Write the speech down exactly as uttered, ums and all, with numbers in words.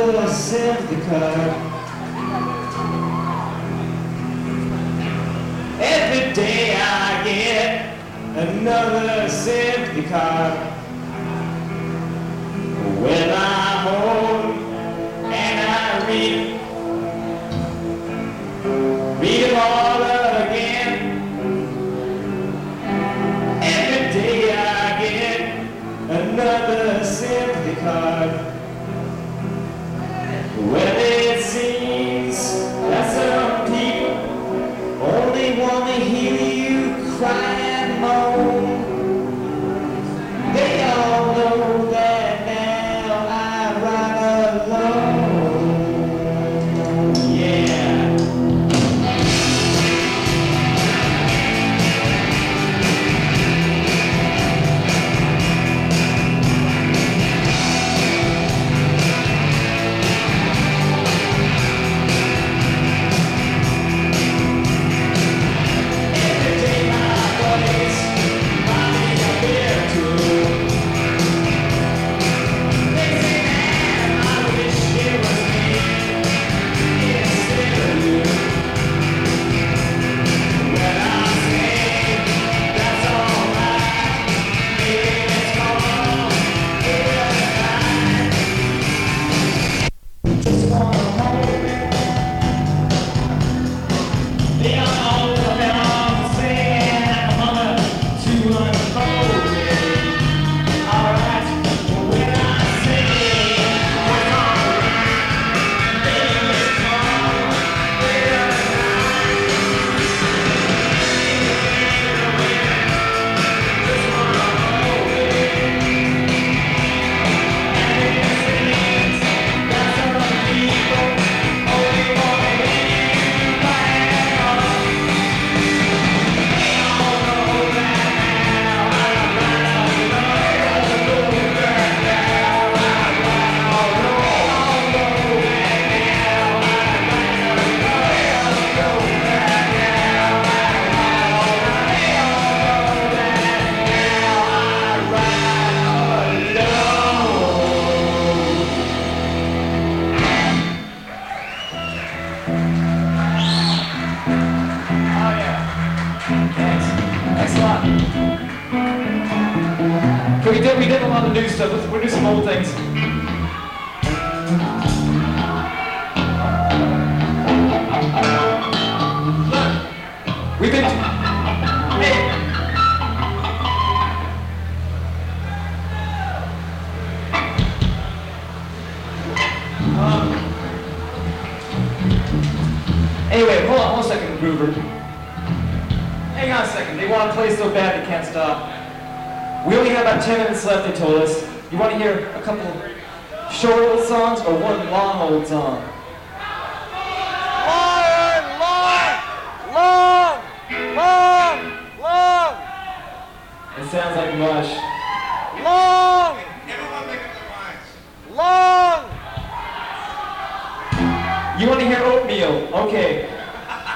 another sympathy card. Every day I get another sympathy card. When I'm home and I read, read them all again. Every day I get another sympathy card. Well, it seems that some people only want to hear you cry and moan. They all know that now I ride alone. Yeah. We did, we did a lot of new stuff. Let's we'll do some old things. Look, we've been. Hey. Um. Anyway, hold on one second, Groover. Hang on a second. They want to play so bad they can't stop. We only have about ten minutes left, they told us. You want to hear a couple short old songs or one long old song? Long, long, long, long, long. It sounds like mush. Long. Everyone make up their minds. Long. You want to hear Oatmeal? Okay.